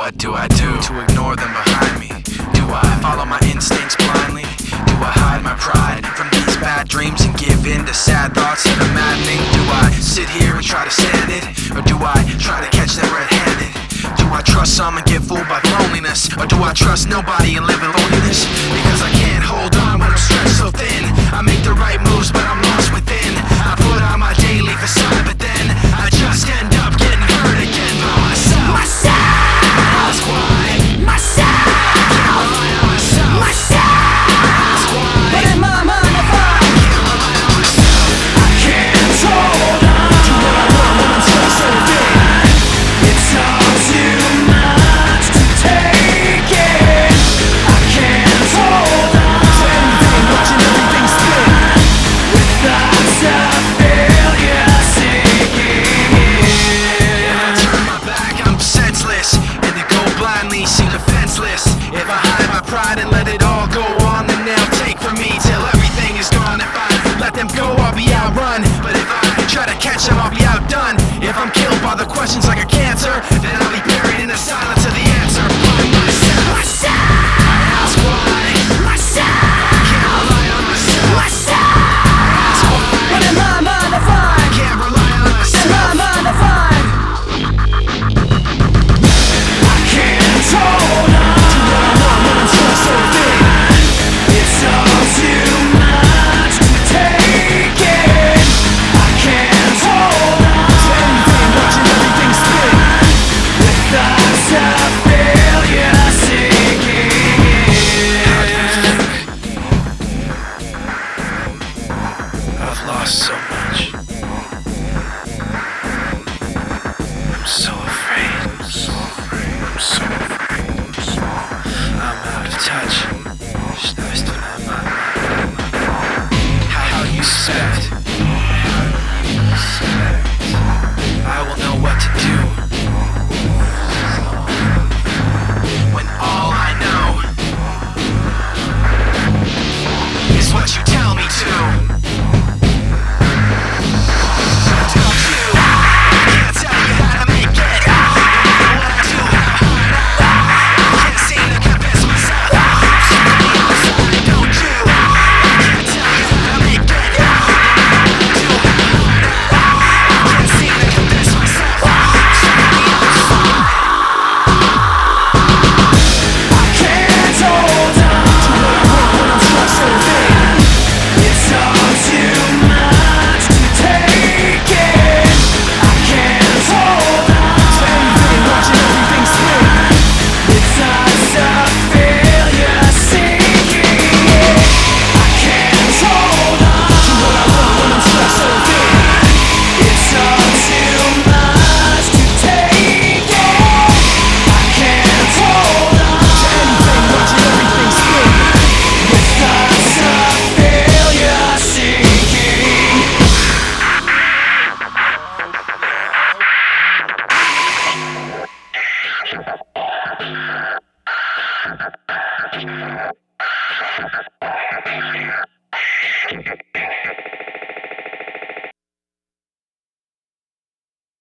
What do I do to ignore them behind me? Do I follow my instincts blindly? Do I hide my pride from these bad dreams and give in to sad thoughts that are maddening? Do I sit here and try to stand it? Or do I try to catch them red-handed? Do I trust some and get fooled by loneliness? Or do I trust nobody and live in loneliness? Because I can't hold on when I'm stretched so thin. I make the right moves but I'm lost within. I put on my daily facade but then I just end up getting hurt again by myself. Ask why. Myself. Can't rely on myself. Ask why. But in my mind I find Can't rely on myself. I can't hold on to what I want when I'm stretched so thin. It's all too much to take in. I can't hold on to anything, watching everything spin. With thoughts of failure sinking in. If I turn my back, I'm senseless, and to go blindly seem defenseless. If I hide my pride and let it all go on, then they'll take from me till everything is gone. If I let them go, I'll be outrun. But if I try to catch them, I'll be outdone. If I'm killed by the questions like a cancer, then I'll be buried in the silence of the answer. By myself. I ask why. I can't rely on myself. I ask why. But in my mind I find I can't rely on in my myself. mind I find I can't hold on to what I want when I'm stretched so thin. It's all too much to take in. I can't hold on to anything, watching everything spin. With thoughts of failure sinking in. I've lost so much. I'm so afraid. I'm so afraid. I'm so afraid. I'm out of touch. How do you expect I will know what to do when all I know is what you tell me to? Thank you.